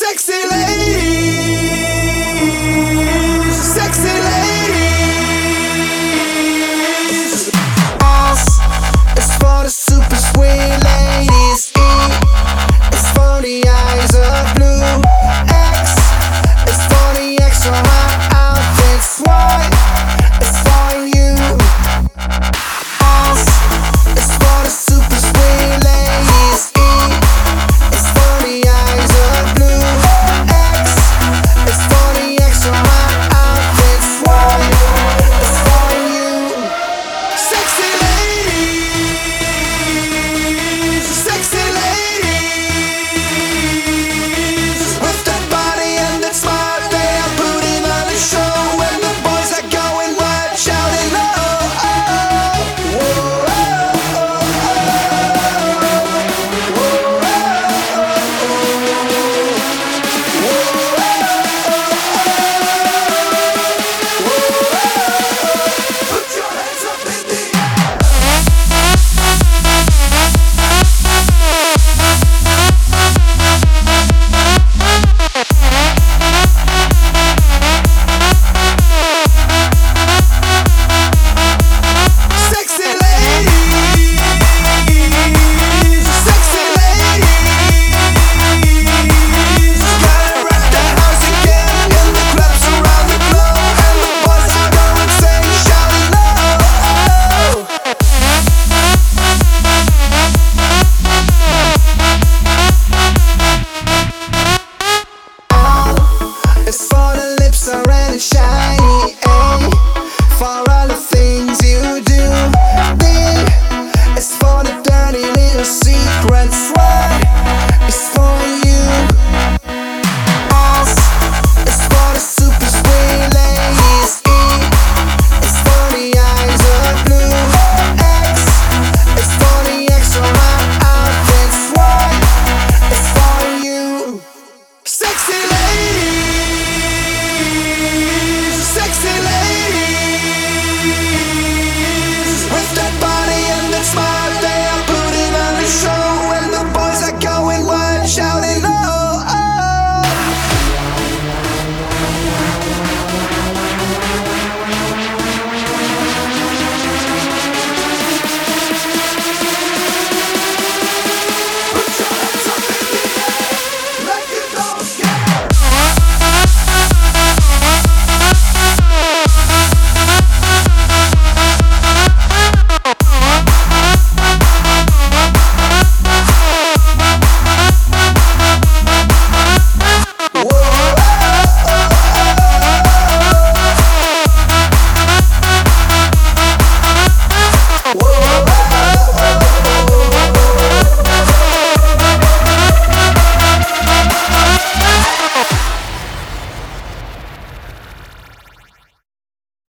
Sexy ladies, sexy ladies. S is for the super sweet ladies. E is for the eyes of blue. X is for the extra hot outfits. Y is for you. S is for the super sweet ladies. E is for the eyes of blue. X is for the extra hot outfits. Y is for you. Sexy ladies, sexy ladies. With that body and that smile, they are putting on a show. And the boys are going wild, shouting oh, oh, oh, put your hands up in the air. Sexy ladies, sexy ladies. Gotta rock the house again in the clubs around the globe, and the boys are going insane, shouting oh, oh. It's for the lips are red and shiny, A for all the things you do. D is for the dirty little secrets. Y is for you. S is for the super sweet ladies. E is for the eyes of blue. X is for the extra hot outfits. Y is for you. Sexy ladies, sexy ladies. With that body and that smile, they are putting on a show. And the boys are going wild, shouting